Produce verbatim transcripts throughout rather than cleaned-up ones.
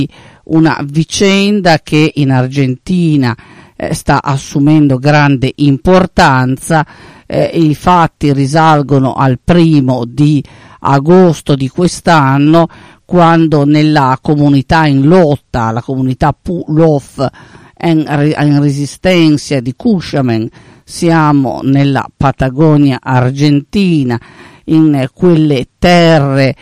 una vicenda che in Argentina eh, sta assumendo grande importanza. Eh, I fatti risalgono al primo di agosto di quest'anno, quando nella comunità in lotta, la comunità Pulof en, en Resistencia di Cushman, siamo nella Patagonia argentina, in quelle terre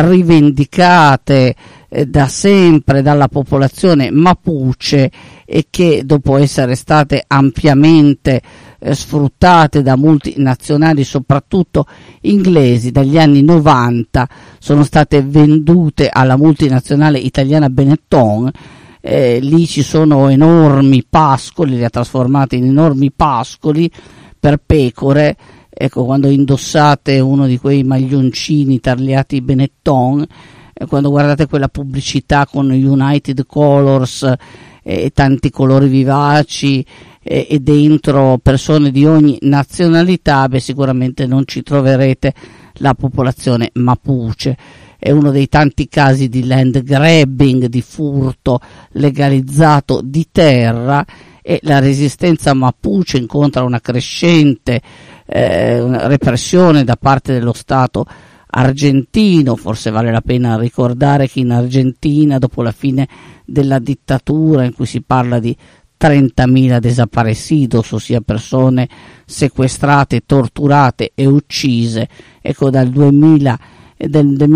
rivendicate eh, da sempre dalla popolazione Mapuche e che dopo essere state ampiamente eh, sfruttate da multinazionali, soprattutto inglesi, dagli anni novanta sono state vendute alla multinazionale italiana Benetton. Eh, lì ci sono enormi pascoli, li ha trasformati in enormi pascoli per pecore. Ecco, quando indossate uno di quei maglioncini tagliati Benetton, eh, quando guardate quella pubblicità con United Colors e eh, tanti colori vivaci eh, e dentro persone di ogni nazionalità, beh, sicuramente non ci troverete la popolazione Mapuche. È uno dei tanti casi di land grabbing, di furto legalizzato di terra, e la resistenza Mapuche incontra una crescente eh, una repressione da parte dello Stato argentino. Forse vale la pena ricordare che in Argentina, dopo la fine della dittatura, in cui si parla di trentamila desaparecidos, ossia persone sequestrate, torturate e uccise, ecco, dal duemila Del, del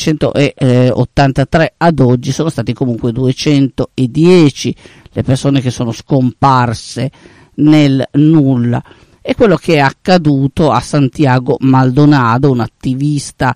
millenovecentottantatré ad oggi sono stati comunque duecentodieci le persone che sono scomparse nel nulla. È quello che è accaduto a Santiago Maldonado, un attivista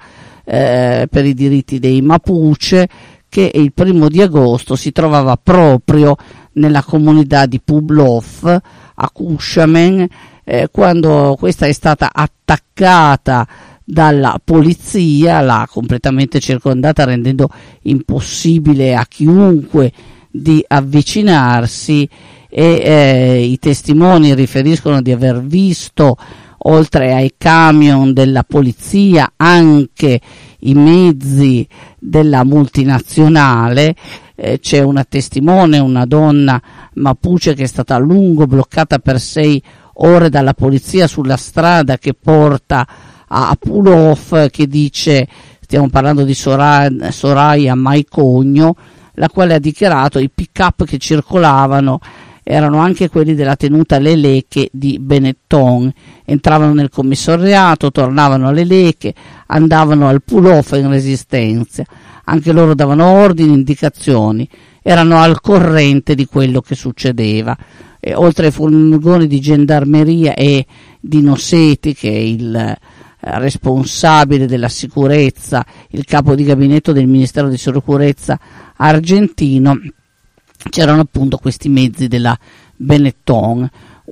eh, per i diritti dei Mapuche, che il primo di agosto si trovava proprio nella comunità di Pulof a Cushman, eh, quando questa è stata attaccata dalla polizia, l'ha completamente circondata, rendendo impossibile a chiunque di avvicinarsi, e eh, i testimoni riferiscono di aver visto, oltre ai camion della polizia, anche i mezzi della multinazionale. Eh, c'è una testimone, una donna Mapuche, che è stata a lungo bloccata per sei ore dalla polizia sulla strada che porta a Pulof, che dice, stiamo parlando di Soraya, Soraya Maicogno, la quale ha dichiarato i pick-up che circolavano erano anche quelli della tenuta Le Leche di Benetton. Entravano nel commissariato, tornavano alle Leche, andavano al Pulof in Resistenza. Anche loro davano ordini, indicazioni, erano al corrente di quello che succedeva. E oltre ai furgoni di gendarmeria e di Noseti, che è il responsabile della sicurezza, il capo di gabinetto del Ministero di Sicurezza argentino, c'erano appunto questi mezzi della Benetton,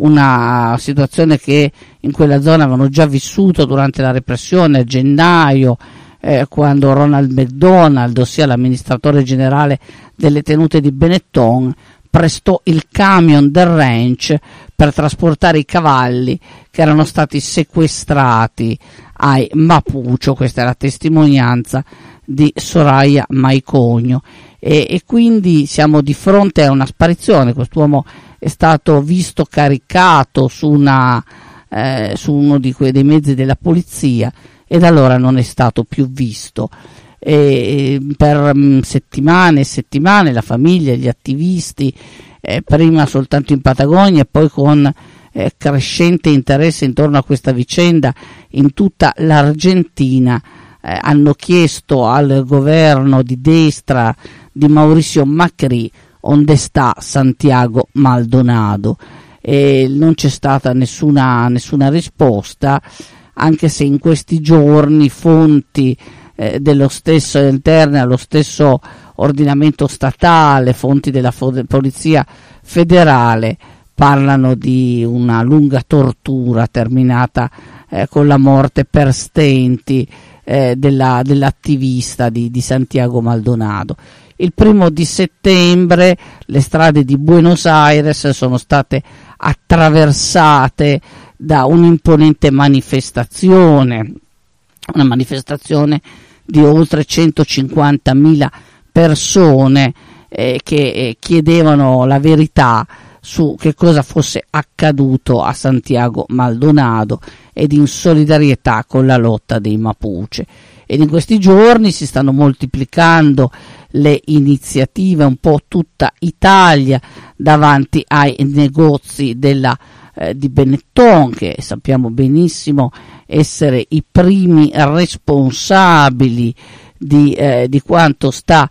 una situazione che in quella zona avevano già vissuto durante la repressione a gennaio, eh, quando Ronald McDonald, ossia l'amministratore generale delle tenute di Benetton, prestò il camion del ranch per trasportare i cavalli che erano stati sequestrati ai Mapuche. Questa è la testimonianza di Soraya Maicogno, e, e quindi siamo di fronte a una sparizione. Quest'uomo è stato visto caricato su, una, eh, su uno di quei dei mezzi della polizia, e da allora non è stato più visto. E per mh, settimane e settimane la famiglia, gli attivisti, eh, prima soltanto in Patagonia e poi con eh, crescente interesse intorno a questa vicenda in tutta l'Argentina, eh, hanno chiesto al governo di destra di Mauricio Macri onde sta Santiago Maldonado, e non c'è stata nessuna, nessuna risposta, anche se in questi giorni fonti Eh, dello stesso interne allo stesso ordinamento statale, fonti della fo- polizia federale, parlano di una lunga tortura terminata eh, con la morte per stenti eh, della, dell'attivista di, di Santiago Maldonado. Il primo di settembre le strade di Buenos Aires sono state attraversate da un'imponente manifestazione, una manifestazione di oltre centocinquantamila persone, eh, che eh, chiedevano la verità su che cosa fosse accaduto a Santiago Maldonado ed in solidarietà con la lotta dei Mapuche. Ed in questi giorni si stanno moltiplicando le iniziative un po' tutta Italia davanti ai negozi della, eh, di Benetton, che sappiamo benissimo essere i primi responsabili di, eh, di quanto sta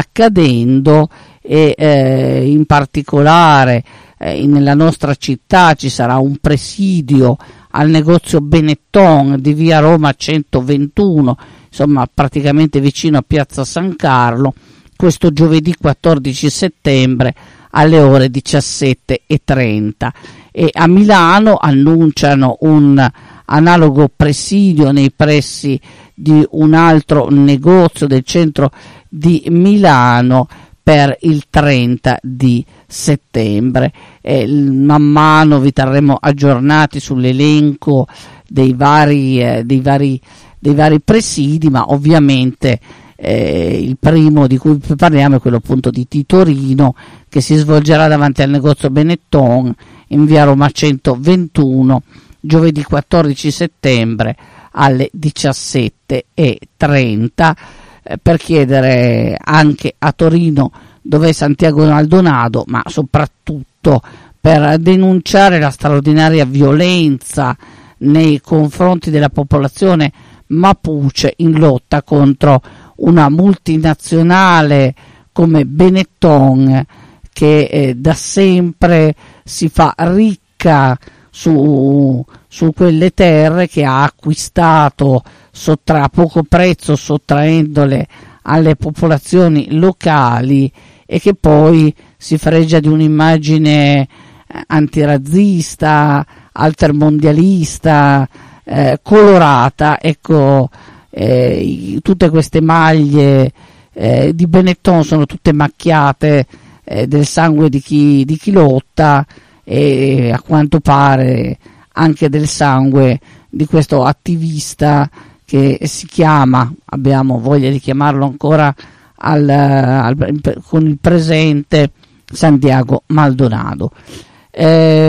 accadendo, e eh, in particolare eh, nella nostra città ci sarà un presidio al negozio Benetton di via Roma centoventuno, insomma praticamente vicino a piazza San Carlo, questo giovedì quattordici settembre alle ore diciassette e trenta. E a Milano annunciano un analogo presidio nei pressi di un altro negozio del centro di Milano per il trenta di settembre. Eh, man mano vi terremo aggiornati sull'elenco dei vari, eh, dei vari, dei vari presidi, ma ovviamente eh, il primo di cui parliamo è quello appunto di Titorino, che si svolgerà davanti al negozio Benetton in via Roma centoventuno giovedì quattordici settembre alle diciassette e trenta, per chiedere anche a Torino dov'è Santiago Maldonado, ma soprattutto per denunciare la straordinaria violenza nei confronti della popolazione Mapuche in lotta contro una multinazionale come Benetton, che eh, da sempre si fa ricca su, su quelle terre che ha acquistato sottra, a poco prezzo, sottraendole alle popolazioni locali, e che poi si fregia di un'immagine eh, antirazzista, altermondialista, eh, colorata. Ecco, eh, tutte queste maglie eh, di Benetton sono tutte macchiate eh, del sangue di chi, di chi lotta, e a quanto pare anche del sangue di questo attivista che si chiama, abbiamo voglia di chiamarlo ancora al, al, con il presente, Santiago Maldonado. Eh,